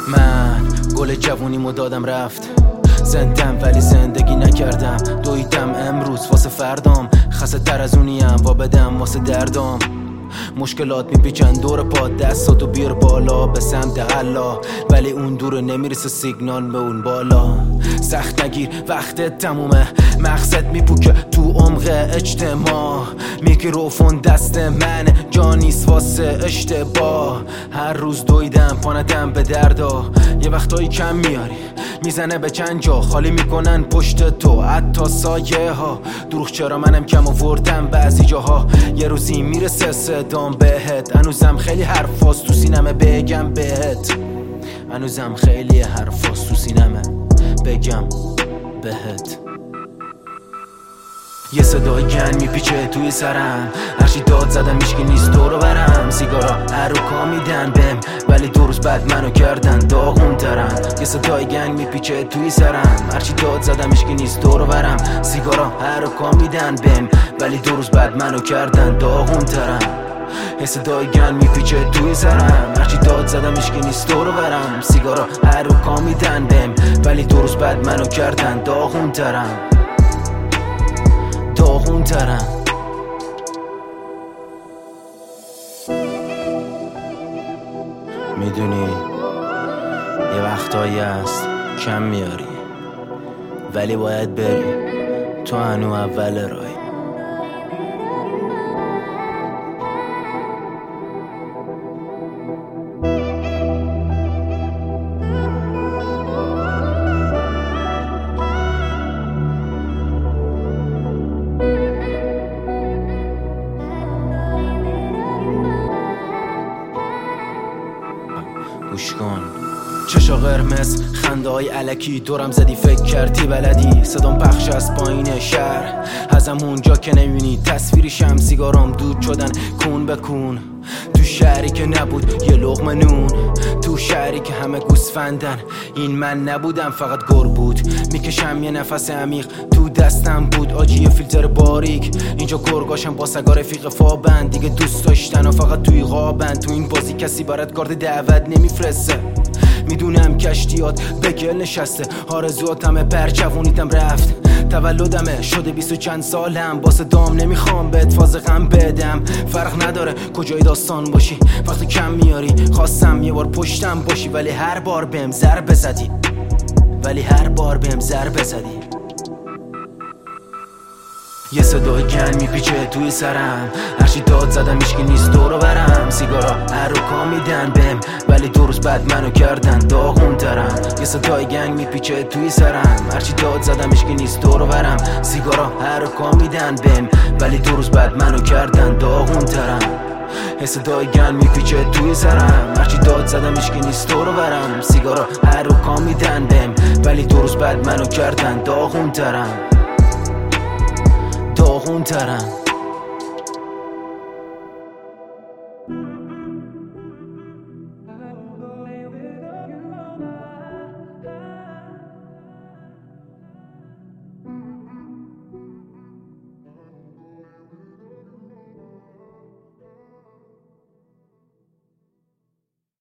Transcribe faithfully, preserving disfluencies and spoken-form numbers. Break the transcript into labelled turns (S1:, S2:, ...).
S1: من گل جوونیمو دادم رفت، زندم ولی زندگی نکردم. دویدم امروز واسه فردام، خسته تر از اونیم وا بدم واسه دردام. مشکلات میپیچن دور پا، دستاتو بیار بالا به سمت حلا، ولی اون دور نمیرسه سیگنال به اون بالا. سخت نگیر وقت تمومه، مقصد میپوکه تو عمق اجتماع. میکروفون دست منه، جا نیست واسه اشتباه. هر روز دویدم پاندم به دردا، یه وقتایی کم میاری میزنه به چند جا، خالی میکنن پشت تو حتی سایه ها. دروغ چرا منم کم آوردم بعضی جاها، یه روزی میرسه صدام بهت. هنوزم خیلی حرفاست تو سینمه بگم بهت، هنوزم خیلی حرفاست تو سینمه بگم بهت. یه صدای گن میپیچه توی سرم، هرچی داد زدم میشکی نیست دورو برم. سیگارا عروکا میدن بهم، ولی دو روز بعد منو کردن داغون ترم. یه صدای گنگ میپیچه توی سرم، هرچی داد زدم میشکی نیست دورو برم. سیگارا عروکا میدن بهم، ولی دو روز بعد منو کردن داغون ترم. یه صدای گن میپیچه توی سرم، هرچی داد زدم میشکی نیست دورو برم. سیگارا عروکا میدن بهم، ولی دو روز بعد منو کردن داغون ترم داغون ترم. میدونی یه وقتایی هست کم میاری، ولی باید بری، تو هنو اول رای. گوش کن، چشا قرمز، خنده های علکی، دورم زدی فکر کردی بلدی. صدام پخش از پایین شهر، ازم اونجا که نمیونی تصویری شم. سیگارام دود شدن کون به کون، تو شهری که نبود یه لقمه نون. تو شهری که همه گوسفندن، این من نبودم فقط گر بود. میکشم یه نفس عمیق، تو دستم بود آجی یه فیلتر باریک. اینجا گرگاشم با سگا رفیق فابن، دیگه دوست داشتن و فقط توی غابن. تو این بازی کسی برات کارت دعوت نمیفرسته، میدونم کشتیات به گل نشسته. آرزواتمه پر جوونیتم رفت، تولدمه شده بیست و چند سالم. با صدام نمیخوام بهت فاز غم بدم، فرق نداره کجای داستان باشی. وقتی کم میاری خواستم یه بار پشتم باشی، ولی هر بار بهم ضربه زدی، ولی هر بار بهم ضربه زدی. یه صدای گن میپیچه توی سرم، هرچی داد زدم میشکی نیست دورو برم. سیگارا عروکا میدن بهم، ولی دو روز بعد منو کردن داغون ترم. یه صدای گنگ میپیچه توی سرم، هرچی داد زدم میشکی نیست دورو برم. سیگارا عروکا میدن بهم، ولی دو روز بعد منو کردن داغون ترم. یه صدای گن میپیچه توی سرم، هرچی داد زدم میشکی نیست دورو برم. سیگارا عروکا میدن بهم، ولی دو روز بعد منو کردن داغون ترم داغون ترم.